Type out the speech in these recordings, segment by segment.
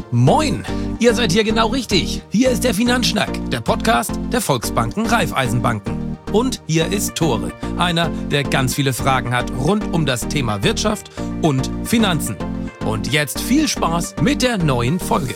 Moin, ihr seid hier genau richtig. Hier ist der Finanzschnack, der Podcast der Volksbanken Raiffeisenbanken. Und hier ist Tore, einer, der ganz viele Fragen hat rund um das Thema Wirtschaft und Finanzen. Und jetzt viel Spaß mit der neuen Folge.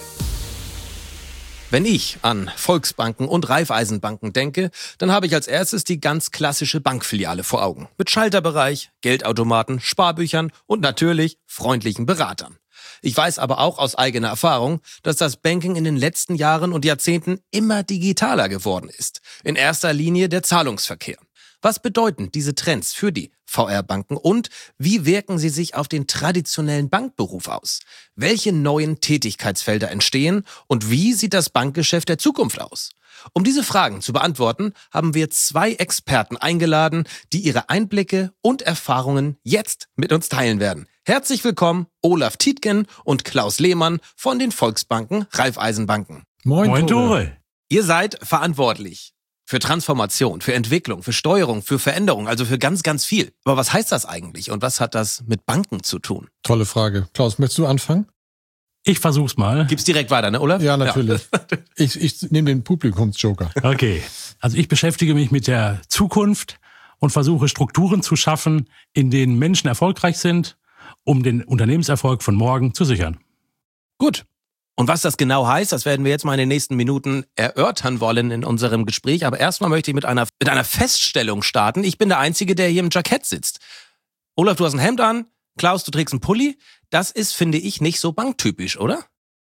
Wenn ich an Volksbanken und Raiffeisenbanken denke, dann habe ich als erstes die ganz klassische Bankfiliale vor Augen. Mit Schalterbereich, Geldautomaten, Sparbüchern und natürlich freundlichen Beratern. Ich weiß aber auch aus eigener Erfahrung, dass das Banking in den letzten Jahren und Jahrzehnten immer digitaler geworden ist. In erster Linie der Zahlungsverkehr. Was bedeuten diese Trends für die VR-Banken und wie wirken sie sich auf den traditionellen Bankberuf aus? Welche neuen Tätigkeitsfelder entstehen und wie sieht das Bankgeschäft der Zukunft aus? Um diese Fragen zu beantworten, haben wir 2 Experten eingeladen, die ihre Einblicke und Erfahrungen jetzt mit uns teilen werden. Herzlich willkommen, Olaf Tietgen und Klaus Lehmann von den Volksbanken Raiffeisenbanken. Moin Tore. Ihr seid verantwortlich für Transformation, für Entwicklung, für Steuerung, für Veränderung, also für ganz, ganz viel. Aber was heißt das eigentlich und was hat das mit Banken zu tun? Tolle Frage. Klaus, möchtest du anfangen? Ich versuch's mal. Gib's direkt weiter, ne, Olaf? Ja, natürlich. Ja. Ich nehme den Publikumsjoker. Okay. Also ich beschäftige mich mit der Zukunft und versuche Strukturen zu schaffen, in denen Menschen erfolgreich sind, um den Unternehmenserfolg von morgen zu sichern. Gut. Und was das genau heißt, das werden wir jetzt mal in den nächsten Minuten erörtern wollen in unserem Gespräch. Aber erstmal möchte ich mit einer Feststellung starten. Ich bin der Einzige, der hier im Jackett sitzt. Olaf, du hast ein Hemd an. Klaus, du trägst einen Pulli. Das ist, finde ich, nicht so banktypisch, oder?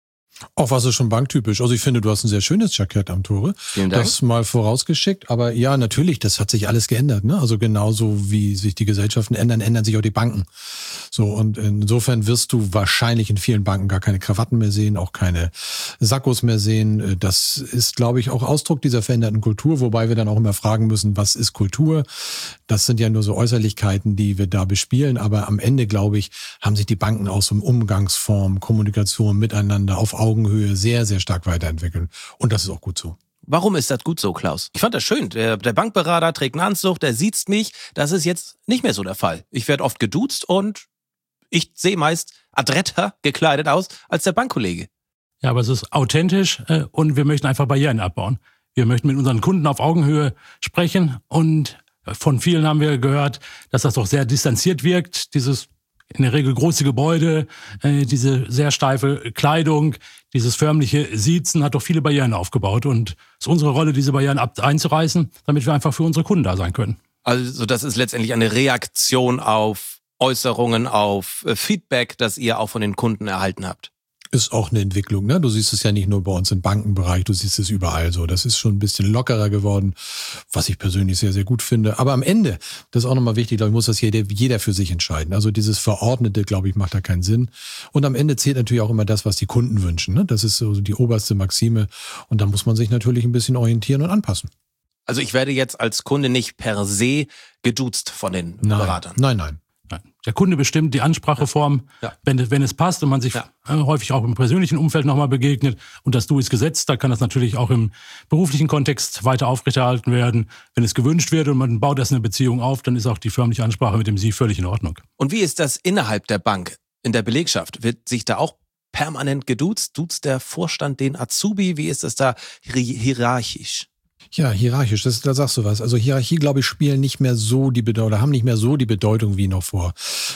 Auch was ist schon banktypisch. Also ich finde, du hast ein sehr schönes Jackett am Tore. Vielen Dank. Das mal vorausgeschickt. Aber ja, natürlich, das hat sich alles geändert. Ne? Also genauso wie sich die Gesellschaften ändern, ändern sich auch die Banken. So, und insofern wirst du wahrscheinlich in vielen Banken gar keine Krawatten mehr sehen, auch keine Sakkos mehr sehen. Das ist, glaube ich, auch Ausdruck dieser veränderten Kultur, wobei wir dann auch immer fragen müssen, was ist Kultur? Das sind ja nur so Äußerlichkeiten, die wir da bespielen. Aber am Ende, glaube ich, haben sich die Banken aus so einem Umgangsform, Kommunikation miteinander auf Augenhöhe sehr, sehr stark weiterentwickeln. Und das ist auch gut so. Warum ist das gut so, Klaus? Ich fand das schön. Der Bankberater trägt einen Anzug, der siezt mich. Das ist jetzt nicht mehr so der Fall. Ich werde oft geduzt und ich sehe meist adretter gekleidet aus als der Bankkollege. Ja, aber es ist authentisch und wir möchten einfach Barrieren abbauen. Wir möchten mit unseren Kunden auf Augenhöhe sprechen und von vielen haben wir gehört, dass das doch sehr distanziert wirkt, dieses in der Regel große Gebäude, diese sehr steife Kleidung, dieses förmliche Siezen hat doch viele Barrieren aufgebaut. Und es ist unsere Rolle, diese Barrieren einzureißen, damit wir einfach für unsere Kunden da sein können. Also das ist letztendlich eine Reaktion auf Äußerungen, auf Feedback, das ihr auch von den Kunden erhalten habt. Ist auch eine Entwicklung, ne? Du siehst es ja nicht nur bei uns im Bankenbereich, du siehst es überall so. Das ist schon ein bisschen lockerer geworden, was ich persönlich sehr, sehr gut finde. Aber am Ende, das ist auch nochmal wichtig, glaube ich, muss das jeder für sich entscheiden. Also dieses Verordnete, glaube ich, macht da keinen Sinn. Und am Ende zählt natürlich auch immer das, was die Kunden wünschen, ne? Das ist so die oberste Maxime. Und da muss man sich natürlich ein bisschen orientieren und anpassen. Also ich werde jetzt als Kunde nicht per se geduzt von den Beratern. Nein. Der Kunde bestimmt die Anspracheform, wenn es passt und man sich häufig auch im persönlichen Umfeld nochmal begegnet. Und das Du ist Gesetz, da kann das natürlich auch im beruflichen Kontext weiter aufrechterhalten werden. Wenn es gewünscht wird und man baut das in eine Beziehung auf, dann ist auch die förmliche Ansprache mit dem Sie völlig in Ordnung. Und wie ist das innerhalb der Bank, in der Belegschaft? Wird sich da auch permanent geduzt? Duzt der Vorstand den Azubi? Wie ist das da hierarchisch? Ja, hierarchisch, da sagst du was. Also Hierarchie, glaube ich, spielen nicht mehr so die Bedeutung, oder haben nicht mehr so die Bedeutung wie noch vor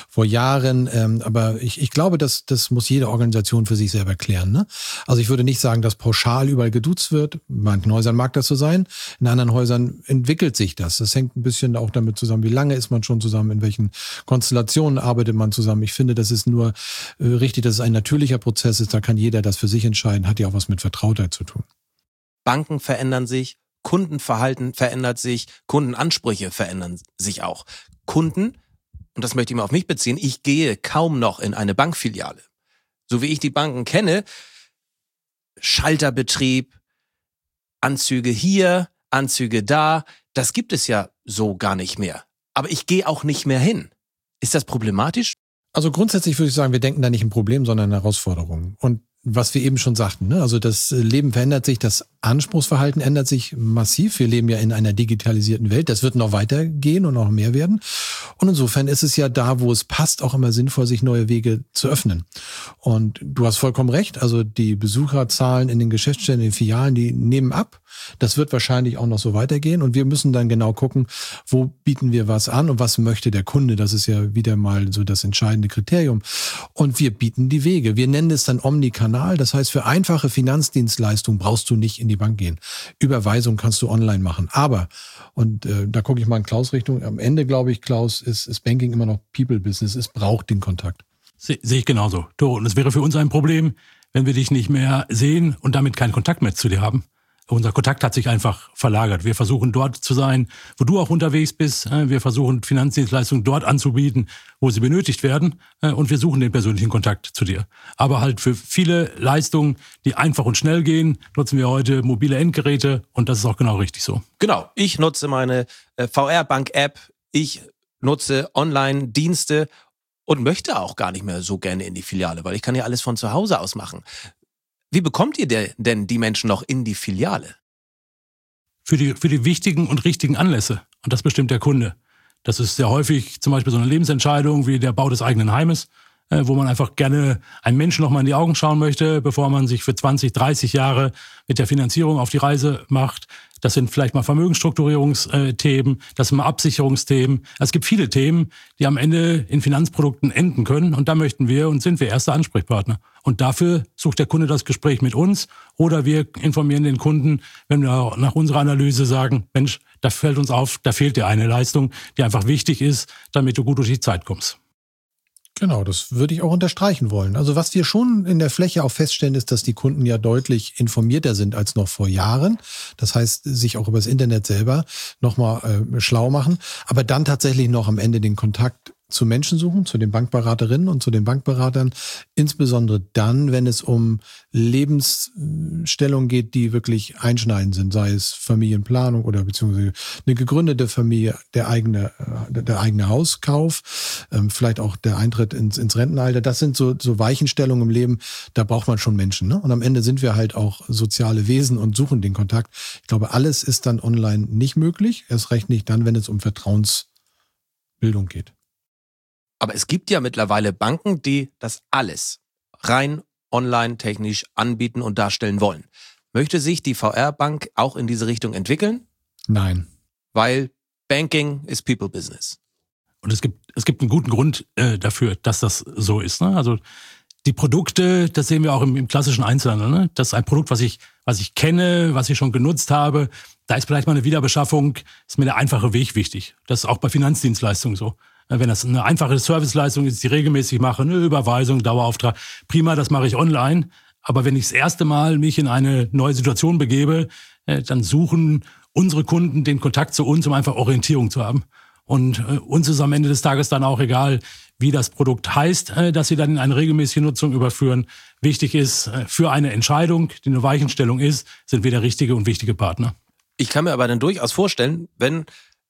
Jahren. Aber ich glaube, das muss jede Organisation für sich selber klären. Ne? Also ich würde nicht sagen, dass pauschal überall geduzt wird. In manchen Häusern mag das so sein. In anderen Häusern entwickelt sich das. Das hängt ein bisschen auch damit zusammen, wie lange ist man schon zusammen, in welchen Konstellationen arbeitet man zusammen. Ich finde, das ist nur richtig, dass es ein natürlicher Prozess ist. Da kann jeder das für sich entscheiden. Hat ja auch was mit Vertrautheit zu tun. Banken verändern sich. Kundenverhalten verändert sich, Kundenansprüche verändern sich auch. Kunden, und das möchte ich mal auf mich beziehen, ich gehe kaum noch in eine Bankfiliale. So wie ich die Banken kenne, Schalterbetrieb, Anzüge hier, Anzüge da, das gibt es ja so gar nicht mehr. Aber ich gehe auch nicht mehr hin. Ist das problematisch? Also grundsätzlich würde ich sagen, wir denken da nicht in Problemen, sondern in Herausforderungen. Und was wir eben schon sagten, ne? Also das Leben verändert sich, das Anspruchsverhalten ändert sich massiv. Wir leben ja in einer digitalisierten Welt. Das wird noch weitergehen und noch mehr werden. Und insofern ist es ja da, wo es passt, auch immer sinnvoll, sich neue Wege zu öffnen. Und du hast vollkommen recht. Also die Besucherzahlen in den Geschäftsstellen, in den Filialen, die nehmen ab. Das wird wahrscheinlich auch noch so weitergehen. Und wir müssen dann genau gucken, wo bieten wir was an und was möchte der Kunde. Das ist ja wieder mal so das entscheidende Kriterium. Und wir bieten die Wege. Wir nennen es dann Omnikanal. Das heißt, für einfache Finanzdienstleistungen brauchst du nicht in die Bank gehen. Überweisung kannst du online machen. Aber, und da gucke ich mal in Klaus' Richtung, am Ende glaube ich, Klaus, ist Banking immer noch People-Business. Es braucht den Kontakt. Sehe ich genauso. Und es wäre für uns ein Problem, wenn wir dich nicht mehr sehen und damit keinen Kontakt mehr zu dir haben. Unser Kontakt hat sich einfach verlagert. Wir versuchen dort zu sein, wo du auch unterwegs bist. Wir versuchen Finanzdienstleistungen dort anzubieten, wo sie benötigt werden. Und wir suchen den persönlichen Kontakt zu dir. Aber halt für viele Leistungen, die einfach und schnell gehen, nutzen wir heute mobile Endgeräte. Und das ist auch genau richtig so. Genau. Ich nutze meine VR-Bank-App. Ich nutze Online-Dienste und möchte auch gar nicht mehr so gerne in die Filiale, weil ich kann ja alles von zu Hause aus machen. Wie bekommt ihr denn die Menschen noch in die Filiale? Für die wichtigen und richtigen Anlässe. Und das bestimmt der Kunde. Das ist sehr häufig zum Beispiel so eine Lebensentscheidung wie der Bau des eigenen Heimes, wo man einfach gerne einem Menschen noch mal in die Augen schauen möchte, bevor man sich für 20, 30 Jahre mit der Finanzierung auf die Reise macht. Das sind vielleicht mal Vermögensstrukturierungsthemen, das sind mal Absicherungsthemen. Es gibt viele Themen, die am Ende in Finanzprodukten enden können. Und da möchten wir und sind wir erste Ansprechpartner. Und dafür sucht der Kunde das Gespräch mit uns oder wir informieren den Kunden, wenn wir nach unserer Analyse sagen, Mensch, da fällt uns auf, da fehlt dir eine Leistung, die einfach wichtig ist, damit du gut durch die Zeit kommst. Genau, das würde ich auch unterstreichen wollen. Also was wir schon in der Fläche auch feststellen, ist, dass die Kunden ja deutlich informierter sind als noch vor Jahren. Das heißt, sich auch über das Internet selber nochmal schlau machen, aber dann tatsächlich noch am Ende den Kontakt zu Menschen suchen, zu den Bankberaterinnen und zu den Bankberatern, insbesondere dann, wenn es um Lebensstellungen geht, die wirklich einschneidend sind, sei es Familienplanung oder beziehungsweise eine gegründete Familie, der eigene Hauskauf, vielleicht auch der Eintritt ins Rentenalter. Das sind so Weichenstellungen im Leben, da braucht man schon Menschen, ne? Und am Ende sind wir halt auch soziale Wesen und suchen den Kontakt. Ich glaube, alles ist dann online nicht möglich, erst recht nicht dann, wenn es um Vertrauensbildung geht. Aber es gibt ja mittlerweile Banken, die das alles rein online technisch anbieten und darstellen wollen. Möchte sich die VR-Bank auch in diese Richtung entwickeln? Nein. Weil Banking ist People Business. Und es gibt einen guten Grund dafür, dass das so ist. Ne? Also die Produkte, das sehen wir auch im klassischen Einzelhandel. Ne? Das ist ein Produkt, was ich kenne, was ich schon genutzt habe. Da ist vielleicht mal eine Wiederbeschaffung, ist mir der einfache Weg wichtig. Das ist auch bei Finanzdienstleistungen so. Wenn das eine einfache Serviceleistung ist, die ich regelmäßig mache, eine Überweisung, Dauerauftrag, prima, das mache ich online. Aber wenn ich das erste Mal mich in eine neue Situation begebe, dann suchen unsere Kunden den Kontakt zu uns, um einfach Orientierung zu haben. Und uns ist am Ende des Tages dann auch egal, wie das Produkt heißt, dass sie dann in eine regelmäßige Nutzung überführen. Wichtig ist, für eine Entscheidung, die eine Weichenstellung ist, sind wir der richtige und wichtige Partner. Ich kann mir aber dann durchaus vorstellen, wenn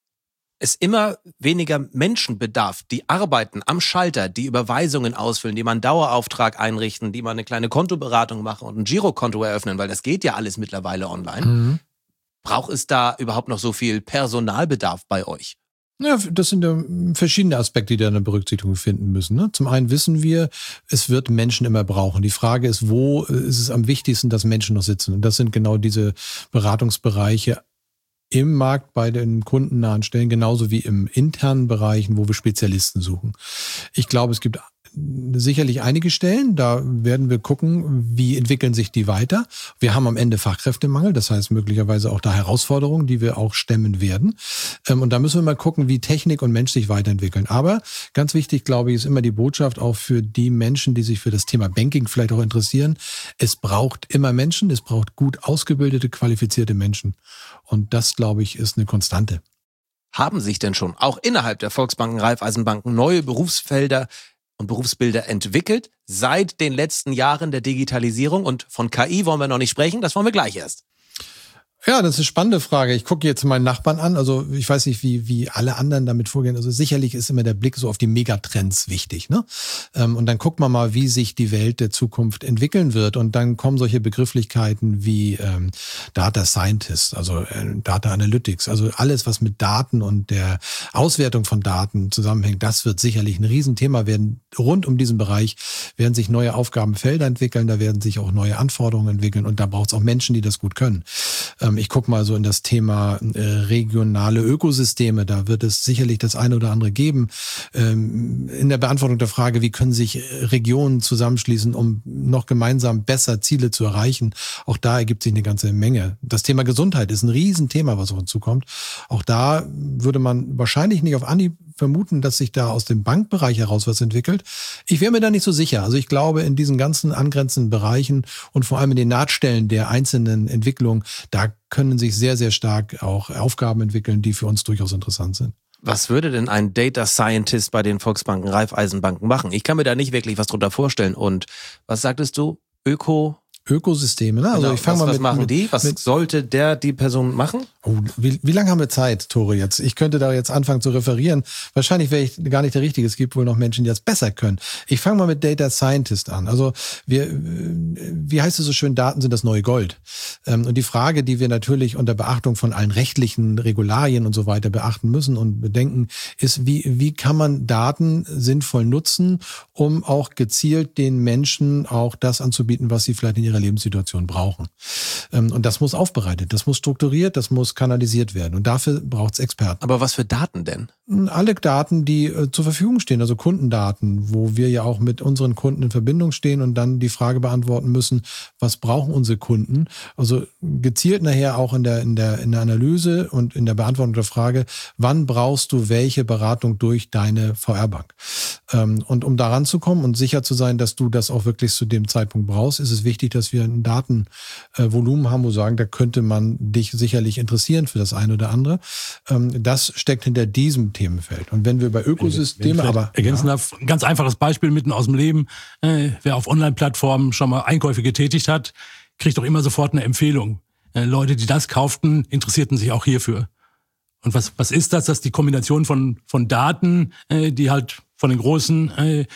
es immer weniger Menschen bedarf, die arbeiten am Schalter, die Überweisungen ausfüllen, die mal einen Dauerauftrag einrichten, die mal eine kleine Kontoberatung machen und ein Girokonto eröffnen, weil das geht ja alles mittlerweile online. Mhm. Braucht es da überhaupt noch so viel Personalbedarf bei euch? Ja, das sind ja verschiedene Aspekte, die da eine Berücksichtigung finden müssen. Ne? Zum einen wissen wir, es wird Menschen immer brauchen. Die Frage ist, wo ist es am wichtigsten, dass Menschen noch sitzen? Und das sind genau diese Beratungsbereiche im Markt bei den kundennahen Stellen, genauso wie im internen Bereichen, wo wir Spezialisten suchen. Ich glaube, es gibt sicherlich einige Stellen, da werden wir gucken, wie entwickeln sich die weiter. Wir haben am Ende Fachkräftemangel, das heißt möglicherweise auch da Herausforderungen, die wir auch stemmen werden. Und da müssen wir mal gucken, wie Technik und Mensch sich weiterentwickeln. Aber ganz wichtig, glaube ich, ist immer die Botschaft auch für die Menschen, die sich für das Thema Banking vielleicht auch interessieren. Es braucht immer Menschen, es braucht gut ausgebildete, qualifizierte Menschen. Und das, glaube ich, ist eine Konstante. Haben sich denn schon auch innerhalb der Volksbanken, Raiffeisenbanken neue Berufsfelder und Berufsbilder entwickelt seit den letzten Jahren der Digitalisierung? Und von KI wollen wir noch nicht sprechen, das wollen wir gleich erst. Ja, das ist eine spannende Frage. Ich gucke jetzt meinen Nachbarn an. Also ich weiß nicht, wie alle anderen damit vorgehen. Also sicherlich ist immer der Blick so auf die Megatrends wichtig, ne? Und dann guckt man mal, wie sich die Welt der Zukunft entwickeln wird. Und dann kommen solche Begrifflichkeiten wie Data Scientist, also Data Analytics. Also alles, was mit Daten und der Auswertung von Daten zusammenhängt, das wird sicherlich ein Riesenthema werden. Rund um diesen Bereich werden sich neue Aufgabenfelder entwickeln. Da werden sich auch neue Anforderungen entwickeln. Und da braucht es auch Menschen, die das gut können. Ich gucke mal so in das Thema regionale Ökosysteme. Da wird es sicherlich das eine oder andere geben. In der Beantwortung der Frage, wie können sich Regionen zusammenschließen, um noch gemeinsam besser Ziele zu erreichen. Auch da ergibt sich eine ganze Menge. Das Thema Gesundheit ist ein Riesenthema, was auf uns zukommt. Auch da würde man wahrscheinlich nicht auf Anhieb vermuten, dass sich da aus dem Bankbereich heraus was entwickelt. Ich wäre mir da nicht so sicher. Also ich glaube, in diesen ganzen angrenzenden Bereichen und vor allem in den Nahtstellen der einzelnen Entwicklungen, da können sich sehr, sehr stark auch Aufgaben entwickeln, die für uns durchaus interessant sind. Was würde denn ein Data Scientist bei den Volksbanken, Raiffeisenbanken machen? Ich kann mir da nicht wirklich was drunter vorstellen. Und was sagtest du? Ökosysteme, ne? Also genau. Ich fange mal mit. Was machen die? Was sollte die Person machen? Oh, wie lange haben wir Zeit, Tore, jetzt? Ich könnte da jetzt anfangen zu referieren. Wahrscheinlich wäre ich gar nicht der Richtige. Es gibt wohl noch Menschen, die das besser können. Ich fange mal mit Data Scientist an. Also wie heißt es so schön, Daten sind das neue Gold. Und die Frage, die wir natürlich unter Beachtung von allen rechtlichen Regularien und so weiter beachten müssen und bedenken, ist, wie kann man Daten sinnvoll nutzen, um auch gezielt den Menschen auch das anzubieten, was sie vielleicht in ihrer Lebenssituation brauchen. Und das muss aufbereitet, das muss strukturiert, das muss kanalisiert werden. Und dafür braucht es Experten. Aber was für Daten denn? Alle Daten, die zur Verfügung stehen, also Kundendaten, wo wir ja auch mit unseren Kunden in Verbindung stehen und dann die Frage beantworten müssen, was brauchen unsere Kunden? Also gezielt nachher auch in der Analyse und in der Beantwortung der Frage, wann brauchst du welche Beratung durch deine VR-Bank? Und um daran zu kommen und sicher zu sein, dass du das auch wirklich zu dem Zeitpunkt brauchst, ist es wichtig, dass wir ein Datenvolumen haben, wo wir sagen, da könnte man dich sicherlich interessieren für das eine oder andere. Das steckt hinter diesem Themenfeld. Und wenn wir über Ökosysteme ergänzen darf, ein ganz einfaches Beispiel mitten aus dem Leben. Wer auf Online-Plattformen schon mal Einkäufe getätigt hat, kriegt doch immer sofort eine Empfehlung. Leute, die das kauften, interessierten sich auch hierfür. Und was ist das? Das ist die Kombination von Daten, die halt von den großen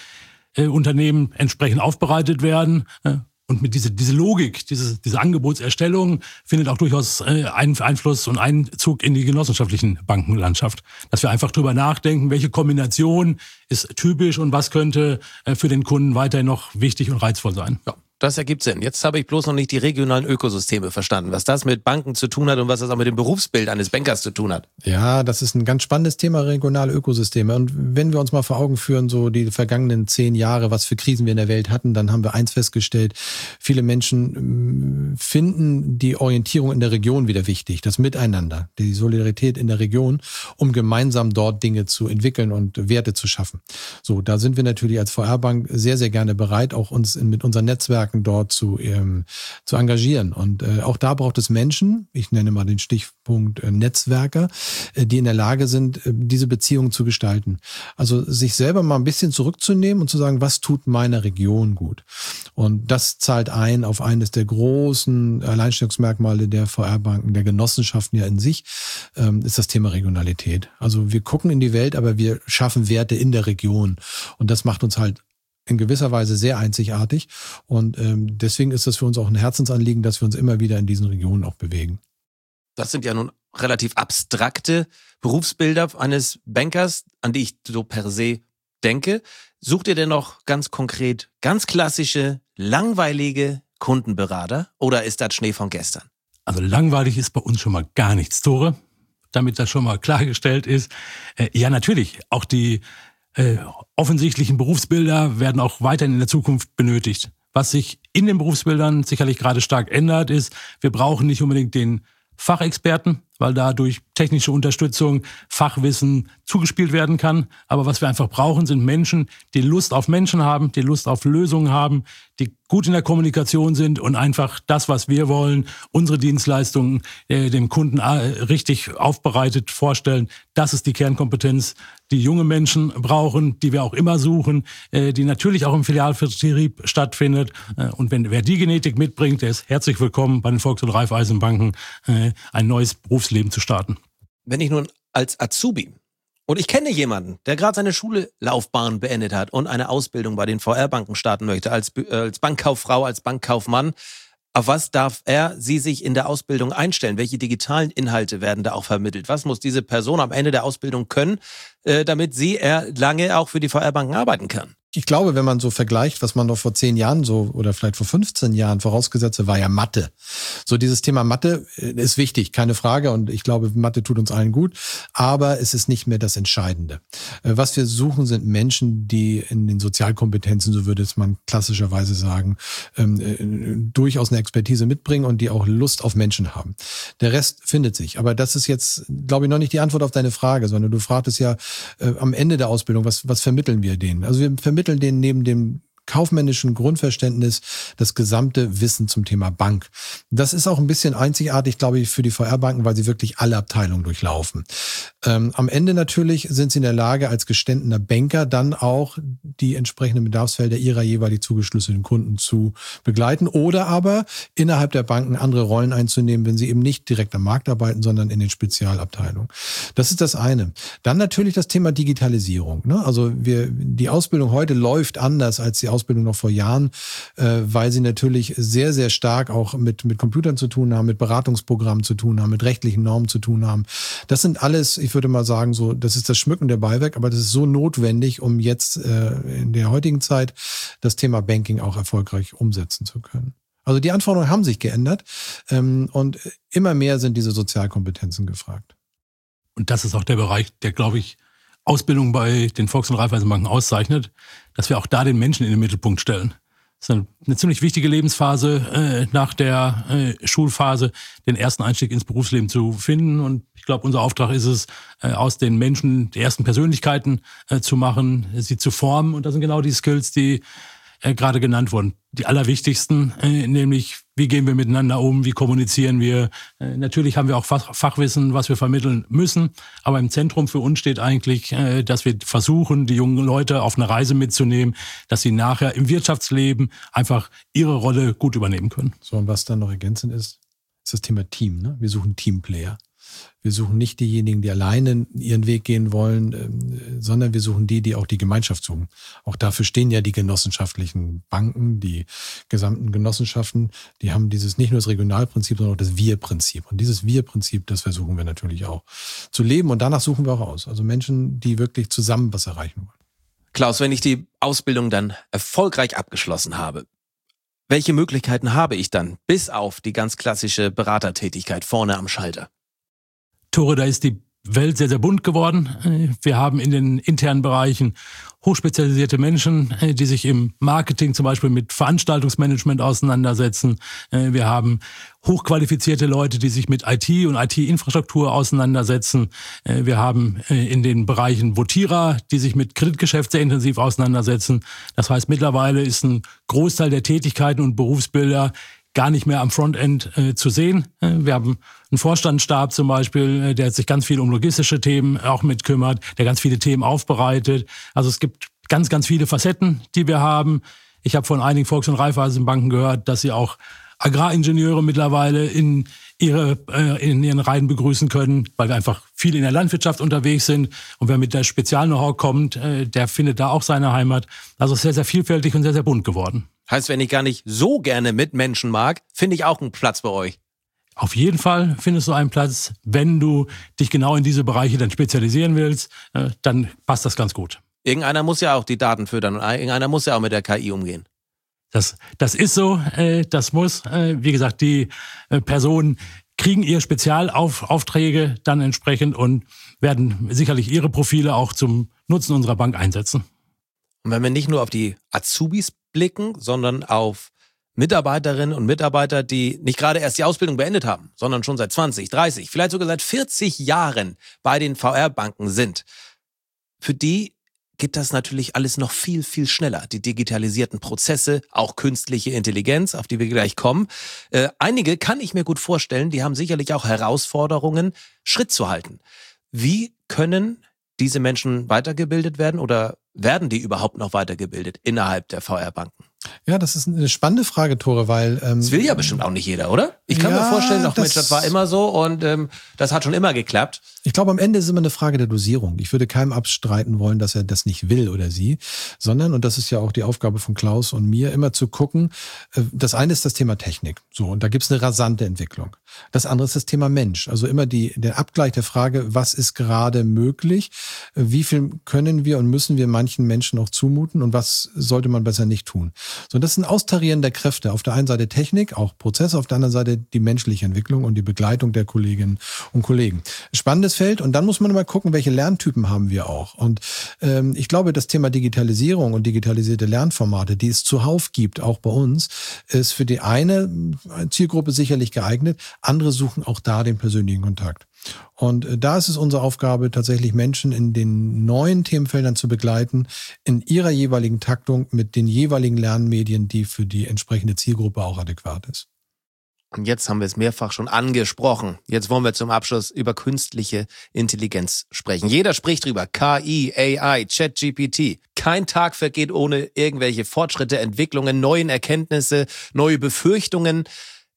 Unternehmen entsprechend aufbereitet werden. Und mit diese Logik, diese Angebotserstellung findet auch durchaus Einfluss und Einzug in die genossenschaftlichen Bankenlandschaft. Dass wir einfach drüber nachdenken, welche Kombination ist typisch und was könnte für den Kunden weiterhin noch wichtig und reizvoll sein. Ja. Das ergibt Sinn. Jetzt habe ich bloß noch nicht die regionalen Ökosysteme verstanden, was das mit Banken zu tun hat und was das auch mit dem Berufsbild eines Bankers zu tun hat. Ja, das ist ein ganz spannendes Thema, regionale Ökosysteme. Und wenn wir uns mal vor Augen führen, so die vergangenen 10 Jahre, was für Krisen wir in der Welt hatten, dann haben wir eins festgestellt, viele Menschen finden die Orientierung in der Region wieder wichtig, das Miteinander, die Solidarität in der Region, um gemeinsam dort Dinge zu entwickeln und Werte zu schaffen. So, da sind wir natürlich als VR-Bank sehr, sehr gerne bereit, auch uns mit unseren Netzwerken dort zu engagieren. Und auch da braucht es Menschen, ich nenne mal den Stichpunkt Netzwerker, die in der Lage sind, diese Beziehungen zu gestalten. Also sich selber mal ein bisschen zurückzunehmen und zu sagen, was tut meiner Region gut? Und das zahlt ein auf eines der großen Alleinstellungsmerkmale der VR-Banken, der Genossenschaften ja in sich, ist das Thema Regionalität. Also wir gucken in die Welt, aber wir schaffen Werte in der Region. Und das macht uns halt in gewisser Weise sehr einzigartig. Und deswegen ist das für uns auch ein Herzensanliegen, dass wir uns immer wieder in diesen Regionen auch bewegen. Das sind ja nun relativ abstrakte Berufsbilder eines Bankers, an die ich so per se denke. Sucht ihr denn noch ganz konkret, ganz klassische, langweilige Kundenberater oder ist das Schnee von gestern? Also langweilig ist bei uns schon mal gar nichts, Tore. Damit das schon mal klargestellt ist. Ja, natürlich, auch die offensichtlichen Berufsbilder werden auch weiterhin in der Zukunft benötigt. Was sich in den Berufsbildern sicherlich gerade stark ändert, ist, wir brauchen nicht unbedingt den Fachexperten, weil da durch technische Unterstützung Fachwissen zugespielt werden kann. Aber was wir einfach brauchen, sind Menschen, die Lust auf Menschen haben, die Lust auf Lösungen haben, die gut in der Kommunikation sind und einfach das, was wir wollen, unsere Dienstleistungen dem Kunden richtig aufbereitet vorstellen. Das ist die Kernkompetenz, die junge Menschen brauchen, die wir auch immer suchen, die natürlich auch im Filialvertrieb stattfindet. Und wer die Genetik mitbringt, der ist herzlich willkommen bei den Volks- und Raiffeisenbanken, ein neues Berufsleben zu starten. Wenn ich nun als Azubi und ich kenne jemanden, der gerade seine Schullaufbahn beendet hat und eine Ausbildung bei den VR-Banken starten möchte, als Bankkauffrau, als Bankkaufmann, auf was darf sie sich in der Ausbildung einstellen? Welche digitalen Inhalte werden da auch vermittelt? Was muss diese Person am Ende der Ausbildung können, damit sie lange auch für die VR-Banken arbeiten kann? Ich glaube, wenn man so vergleicht, was man noch vor 10 Jahren so oder vielleicht vor 15 Jahren vorausgesetzt hat, war ja Mathe. So dieses Thema Mathe ist wichtig, keine Frage. Und ich glaube, Mathe tut uns allen gut. Aber es ist nicht mehr das Entscheidende. Was wir suchen, sind Menschen, die in den Sozialkompetenzen, so würde es man klassischerweise sagen, durchaus eine Expertise mitbringen und die auch Lust auf Menschen haben. Der Rest findet sich. Aber das ist jetzt, glaube ich, noch nicht die Antwort auf deine Frage, sondern du fragtest ja am Ende der Ausbildung, was vermitteln wir denen? Also wir vermitteln denen neben dem kaufmännischen Grundverständnis das gesamte Wissen zum Thema Bank. Das ist auch ein bisschen einzigartig, glaube ich, für die VR-Banken, weil sie wirklich alle Abteilungen durchlaufen. Am Ende natürlich sind sie in der Lage, als gestandener Banker dann auch die entsprechenden Bedarfsfelder ihrer jeweilig zugeschlüsselten Kunden zu begleiten oder aber innerhalb der Banken andere Rollen einzunehmen, wenn sie eben nicht direkt am Markt arbeiten, sondern in den Spezialabteilungen. Das ist das eine. Dann natürlich das Thema Digitalisierung. Ne? Also die Ausbildung heute läuft anders als die Ausbildung noch vor Jahren, weil sie natürlich sehr, sehr stark auch mit Computern zu tun haben, mit Beratungsprogrammen zu tun haben, mit rechtlichen Normen zu tun haben. Das sind alles, ich würde mal sagen, so, das ist das Schmücken der Beiwerk, aber das ist so notwendig, um jetzt in der heutigen Zeit das Thema Banking auch erfolgreich umsetzen zu können. Also die Anforderungen haben sich geändert und immer mehr sind diese Sozialkompetenzen gefragt. Und das ist auch der Bereich, der, glaube ich, Ausbildung bei den Volks- und Raiffeisenbanken auszeichnet, dass wir auch da den Menschen in den Mittelpunkt stellen. Das ist eine ziemlich wichtige Lebensphase nach der Schulphase, den ersten Einstieg ins Berufsleben zu finden. Und ich glaube, unser Auftrag ist es, aus den Menschen die ersten Persönlichkeiten zu machen, sie zu formen. Und das sind genau die Skills, die gerade genannt wurden. Die allerwichtigsten, nämlich wie gehen wir miteinander um, wie kommunizieren wir. Natürlich haben wir auch Fachwissen, was wir vermitteln müssen, aber im Zentrum für uns steht eigentlich, dass wir versuchen, die jungen Leute auf eine Reise mitzunehmen, dass sie nachher im Wirtschaftsleben einfach ihre Rolle gut übernehmen können. So, und was dann noch ergänzend ist das Thema Team. Ne? Wir suchen Teamplayer. Wir suchen nicht diejenigen, die alleine ihren Weg gehen wollen, sondern wir suchen die auch die Gemeinschaft suchen. Auch dafür stehen ja die genossenschaftlichen Banken, die gesamten Genossenschaften, die haben dieses nicht nur das Regionalprinzip, sondern auch das Wir-Prinzip. Und dieses Wir-Prinzip, das versuchen wir natürlich auch zu leben und danach suchen wir auch aus. Also Menschen, die wirklich zusammen was erreichen wollen. Klaus, wenn ich die Ausbildung dann erfolgreich abgeschlossen habe, welche Möglichkeiten habe ich dann, bis auf die ganz klassische Beratertätigkeit vorne am Schalter? Tore, da ist die Welt sehr, sehr bunt geworden. Wir haben in den internen Bereichen hochspezialisierte Menschen, die sich im Marketing zum Beispiel mit Veranstaltungsmanagement auseinandersetzen. Wir haben hochqualifizierte Leute, die sich mit IT und IT-Infrastruktur auseinandersetzen. Wir haben in den Bereichen Votierer, die sich mit Kreditgeschäft sehr intensiv auseinandersetzen. Das heißt, mittlerweile ist ein Großteil der Tätigkeiten und Berufsbilder gar nicht mehr am Frontend zu sehen. Wir haben einen Vorstandsstab zum Beispiel, der sich ganz viel um logistische Themen auch mitkümmert, der ganz viele Themen aufbereitet. Also es gibt ganz, ganz viele Facetten, die wir haben. Ich habe von einigen Volks- und Raiffeisenbanken gehört, dass sie auch Agraringenieure mittlerweile in ihren Reihen begrüßen können, weil wir einfach viel in der Landwirtschaft unterwegs sind. Und wer mit der Spezial-Know-how kommt, der findet da auch seine Heimat. Also es ist sehr, sehr vielfältig und sehr, sehr bunt geworden. Heißt, wenn ich gar nicht so gerne mit Menschen mag, finde ich auch einen Platz bei euch. Auf jeden Fall findest du einen Platz, wenn du dich genau in diese Bereiche dann spezialisieren willst, dann passt das ganz gut. Irgendeiner muss ja auch die Daten füttern und irgendeiner muss ja auch mit der KI umgehen. Das ist so, das muss. Wie gesagt, die Personen kriegen ihre Spezialaufträge dann entsprechend und werden sicherlich ihre Profile auch zum Nutzen unserer Bank einsetzen. Und wenn wir nicht nur auf die Azubis blicken, sondern auf Mitarbeiterinnen und Mitarbeiter, die nicht gerade erst die Ausbildung beendet haben, sondern schon seit 20, 30, vielleicht sogar seit 40 Jahren bei den VR-Banken sind. Für die geht das natürlich alles noch viel, viel schneller. Die digitalisierten Prozesse, auch künstliche Intelligenz, auf die wir gleich kommen. Einige kann ich mir gut vorstellen, die haben sicherlich auch Herausforderungen, Schritt zu halten. Wie können diese Menschen weitergebildet werden oder werden die überhaupt noch weitergebildet innerhalb der VR-Banken? Ja, das ist eine spannende Frage, Tore, weil... das will ja bestimmt auch nicht jeder, oder? Ich kann mir vorstellen, doch Mensch, das war immer so und das hat schon immer geklappt. Ich glaube, am Ende ist es immer eine Frage der Dosierung. Ich würde keinem abstreiten wollen, dass er das nicht will oder sie, sondern, und das ist ja auch die Aufgabe von Klaus und mir, immer zu gucken, das eine ist das Thema Technik. So, und da gibt's eine rasante Entwicklung. Das andere ist das Thema Mensch. Also immer der Abgleich der Frage, was ist gerade möglich, wie viel können wir und müssen wir manchen Menschen auch zumuten und was sollte man besser nicht tun. So, das ist ein Austarieren der Kräfte. Auf der einen Seite Technik, auch Prozesse, auf der anderen Seite die menschliche Entwicklung und die Begleitung der Kolleginnen und Kollegen. Spannendes Feld und dann muss man mal gucken, welche Lerntypen haben wir auch. Und ich glaube, das Thema Digitalisierung und digitalisierte Lernformate, die es zuhauf gibt, auch bei uns, ist für die eine Zielgruppe sicherlich geeignet. Andere suchen auch da den persönlichen Kontakt. Und da ist es unsere Aufgabe, tatsächlich Menschen in den neuen Themenfeldern zu begleiten, in ihrer jeweiligen Taktung mit den jeweiligen Lernmedien, die für die entsprechende Zielgruppe auch adäquat ist. Und jetzt haben wir es mehrfach schon angesprochen. Jetzt wollen wir zum Abschluss über künstliche Intelligenz sprechen. Jeder spricht drüber. KI, AI, ChatGPT. Kein Tag vergeht ohne irgendwelche Fortschritte, Entwicklungen, neuen Erkenntnisse, neue Befürchtungen.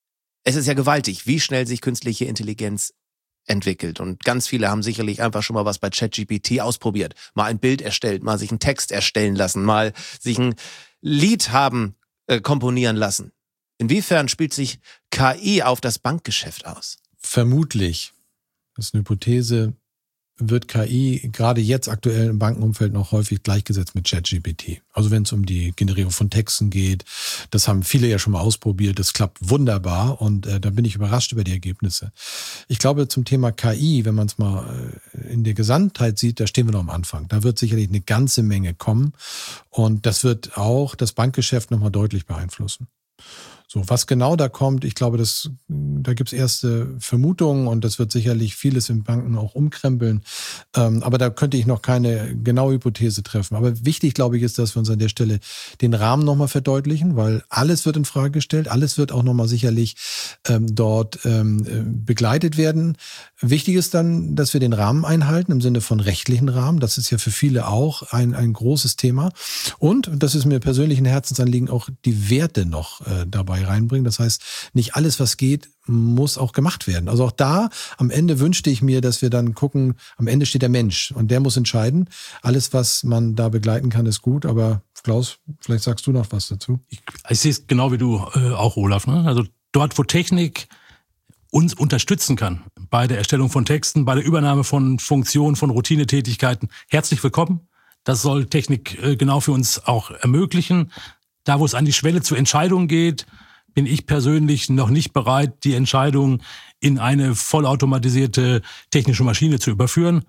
Es ist ja gewaltig, wie schnell sich künstliche Intelligenz entwickelt. Und ganz viele haben sicherlich einfach schon mal was bei ChatGPT ausprobiert. Mal ein Bild erstellt, mal sich einen Text erstellen lassen, mal sich ein Lied haben komponieren lassen. Inwiefern spielt sich KI auf das Bankgeschäft aus? Vermutlich, das ist eine Hypothese, wird KI gerade jetzt aktuell im Bankenumfeld noch häufig gleichgesetzt mit ChatGPT. Also wenn es um die Generierung von Texten geht, das haben viele ja schon mal ausprobiert, das klappt wunderbar und da bin ich überrascht über die Ergebnisse. Ich glaube, zum Thema KI, wenn man es mal in der Gesamtheit sieht, da stehen wir noch am Anfang. Da wird sicherlich eine ganze Menge kommen und das wird auch das Bankgeschäft nochmal deutlich beeinflussen. So, was genau da kommt, ich glaube, da gibt's erste Vermutungen und das wird sicherlich vieles in Banken auch umkrempeln. Aber da könnte ich noch keine genaue Hypothese treffen. Aber wichtig, glaube ich, ist, dass wir uns an der Stelle den Rahmen nochmal verdeutlichen, weil alles wird in Frage gestellt, alles wird auch nochmal sicherlich dort begleitet werden. Wichtig ist dann, dass wir den Rahmen einhalten im Sinne von rechtlichen Rahmen. Das ist ja für viele auch ein großes Thema. Und, das ist mir persönlich ein Herzensanliegen, auch die Werte noch dabei reinbringen. Das heißt, nicht alles, was geht, muss auch gemacht werden. Also auch da, am Ende wünschte ich mir, dass wir dann gucken, am Ende steht der Mensch und der muss entscheiden. Alles, was man da begleiten kann, ist gut, aber Klaus, vielleicht sagst du noch was dazu. Ich sehe es genau wie du auch, Olaf. Ne? Also dort, wo Technik uns unterstützen kann, bei der Erstellung von Texten, bei der Übernahme von Funktionen, von Routinetätigkeiten, herzlich willkommen. Das soll Technik genau für uns auch ermöglichen. Da, wo es an die Schwelle zur Entscheidung geht, bin ich persönlich noch nicht bereit, die Entscheidung in eine vollautomatisierte technische Maschine zu überführen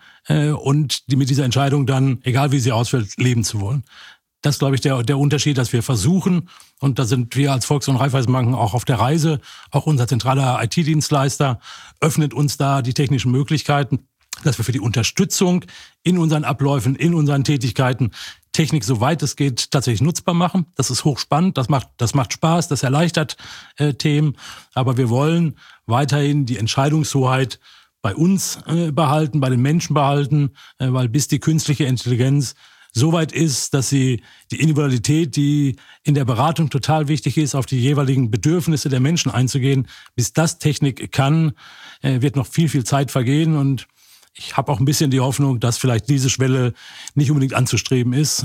und mit dieser Entscheidung dann, egal wie sie ausfällt, leben zu wollen. Das ist, glaube ich, der Unterschied, dass wir versuchen, und da sind wir als Volks- und Raiffeisenbanken auch auf der Reise, auch unser zentraler IT-Dienstleister öffnet uns da die technischen Möglichkeiten, dass wir für die Unterstützung in unseren Abläufen, in unseren Tätigkeiten Technik, soweit es geht, tatsächlich nutzbar machen. Das ist hochspannend, das macht Spaß, das erleichtert Themen. Aber wir wollen weiterhin die Entscheidungshoheit bei uns behalten, bei den Menschen behalten, weil bis die künstliche Intelligenz soweit ist, dass sie die Individualität, die in der Beratung total wichtig ist, auf die jeweiligen Bedürfnisse der Menschen einzugehen, bis das Technik kann, wird noch viel, viel Zeit vergehen. Und ich habe auch ein bisschen die Hoffnung, dass vielleicht diese Schwelle nicht unbedingt anzustreben ist.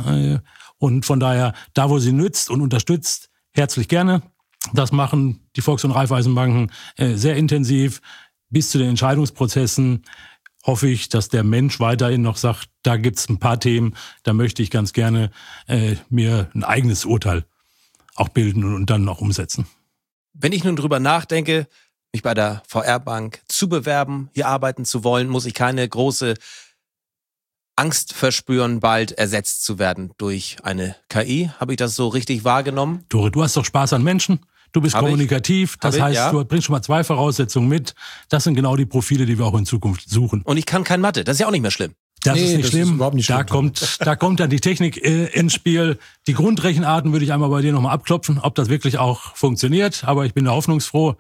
Und von daher, da wo sie nützt und unterstützt, herzlich gerne. Das machen die Volks- und Raiffeisenbanken sehr intensiv. Bis zu den Entscheidungsprozessen hoffe ich, dass der Mensch weiterhin noch sagt, da gibt's ein paar Themen, da möchte ich ganz gerne mir ein eigenes Urteil auch bilden und dann auch umsetzen. Wenn ich nun drüber nachdenke, mich bei der VR-Bank zu bewerben, hier arbeiten zu wollen, muss ich keine große Angst verspüren, bald ersetzt zu werden durch eine KI. Habe ich das so richtig wahrgenommen? Tore, du hast doch Spaß an Menschen. Du bist kommunikativ, das heißt, ja. Du bringst schon mal 2 Voraussetzungen mit. Das sind genau die Profile, die wir auch in Zukunft suchen. Und ich kann kein Mathe, das ist ja auch nicht mehr schlimm. Das ist nicht schlimm. Ist überhaupt nicht schlimm. Da kommt dann die Technik ins Spiel. Die Grundrechenarten würde ich einmal bei dir nochmal abklopfen, ob das wirklich auch funktioniert. Aber ich bin da hoffnungsfroh.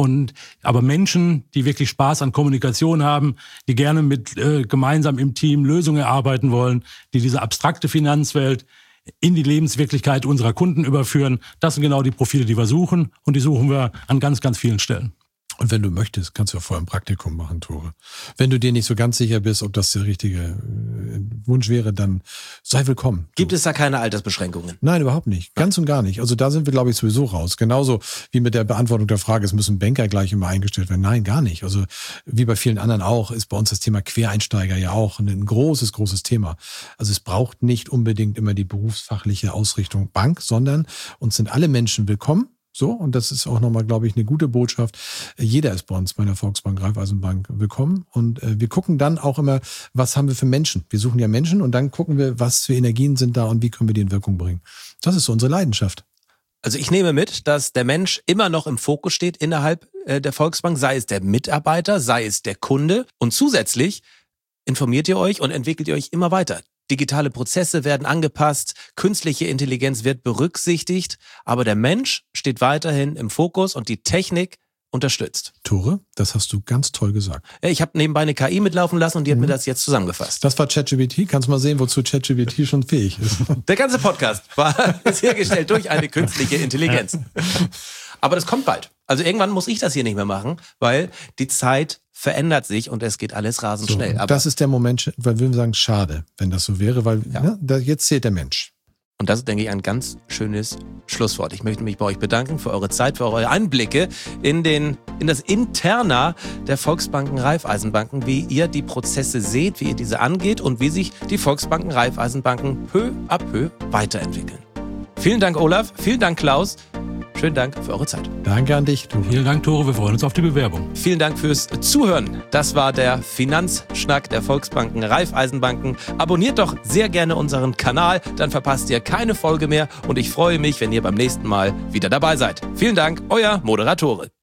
Aber Menschen, die wirklich Spaß an Kommunikation haben, die gerne gemeinsam im Team Lösungen erarbeiten wollen, die diese abstrakte Finanzwelt in die Lebenswirklichkeit unserer Kunden überführen, das sind genau die Profile, die wir suchen. Und die suchen wir an ganz, ganz vielen Stellen. Und wenn du möchtest, kannst du ja vorher ein Praktikum machen, Tore. Wenn du dir nicht so ganz sicher bist, ob das der richtige Wunsch wäre, dann sei willkommen. Gibt es da keine Altersbeschränkungen? Nein, überhaupt nicht. Ganz und gar nicht. Also da sind wir, glaube ich, sowieso raus. Genauso wie mit der Beantwortung der Frage, es müssen Banker gleich immer eingestellt werden. Nein, gar nicht. Also wie bei vielen anderen auch, ist bei uns das Thema Quereinsteiger ja auch ein großes, großes Thema. Also es braucht nicht unbedingt immer die berufsfachliche Ausrichtung Bank, sondern uns sind alle Menschen willkommen. So, und das ist auch nochmal, glaube ich, eine gute Botschaft. Jeder ist bei uns bei der Volksbank, Raiffeisenbank willkommen. Und wir gucken dann auch immer, was haben wir für Menschen? Wir suchen ja Menschen und dann gucken wir, was für Energien sind da und wie können wir die in Wirkung bringen. Das ist so unsere Leidenschaft. Also ich nehme mit, dass der Mensch immer noch im Fokus steht innerhalb der Volksbank, sei es der Mitarbeiter, sei es der Kunde. Und zusätzlich informiert ihr euch und entwickelt ihr euch immer weiter. Digitale Prozesse werden angepasst, künstliche Intelligenz wird berücksichtigt, aber der Mensch steht weiterhin im Fokus und die Technik unterstützt. Tore, das hast du ganz toll gesagt. Ich habe nebenbei eine KI mitlaufen lassen und die hat mir das jetzt zusammengefasst. Das war ChatGPT. Kannst du mal sehen, wozu ChatGPT schon fähig ist. Der ganze Podcast ist hergestellt durch eine künstliche Intelligenz. Aber das kommt bald. Also irgendwann muss ich das hier nicht mehr machen, weil die Zeit verändert sich und es geht alles rasend schnell. Aber das ist der Moment, weil wir sagen, schade, wenn das so wäre, weil jetzt zählt der Mensch. Und das ist, denke ich, ein ganz schönes Schlusswort. Ich möchte mich bei euch bedanken für eure Zeit, für eure Einblicke in das Interna der Volksbanken Raiffeisenbanken, wie ihr die Prozesse seht, wie ihr diese angeht und wie sich die Volksbanken Raiffeisenbanken peu à peu weiterentwickeln. Vielen Dank, Olaf. Vielen Dank, Klaus. Schönen Dank für eure Zeit. Danke an dich, Tore. Vielen Dank, Tore. Wir freuen uns auf die Bewerbung. Vielen Dank fürs Zuhören. Das war der Finanzschnack der Volksbanken Raiffeisenbanken. Abonniert doch sehr gerne unseren Kanal, dann verpasst ihr keine Folge mehr und ich freue mich, wenn ihr beim nächsten Mal wieder dabei seid. Vielen Dank, euer Moderatore.